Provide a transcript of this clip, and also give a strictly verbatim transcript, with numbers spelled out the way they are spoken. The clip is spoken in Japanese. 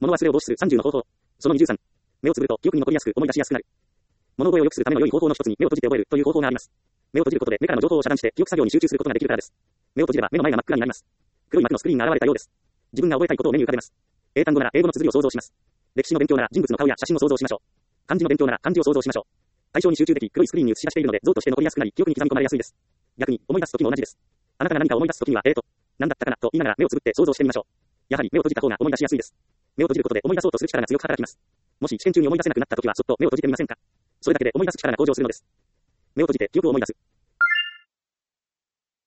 物忘れを防止するさんじゅうの方法。そのにじゅうさん。目をつぶると記憶に残りやすく思い出しやすくなる。物覚えを良くするための良い方法の一つに目を閉じて覚えるという方法があります。目を閉じることで目からの情報を遮断して記憶作業に集中することができるからです。目を閉じれば目の前が真っ暗になります。黒い幕のスクリーンが現れたようです。自分が覚えたいことを目に浮かべます。英単語なら英語の綴りを想像します。歴史の勉強なら人物の顔や写真を想像しましょう。漢字の勉強なら漢字を想像しましょう。対象に集中でき、黒いスクリーンに映し出しているので像として残りやすくなり記憶に刻み込まれやすいです。逆に思い出す時も同じです。あなたが何か思い出す時には、えーと、何だったかなと言いながら目をつぶって想像してみましょう。やはり目を閉じた方が思い出しやすいです。目を閉じることで思い出そうとする力が強く働きます。もし試験中に思い出せなくなった時はそっと目を閉じてみませんか。それだけで思い出す力が向上するのです。目を閉じて記憶を思い出す。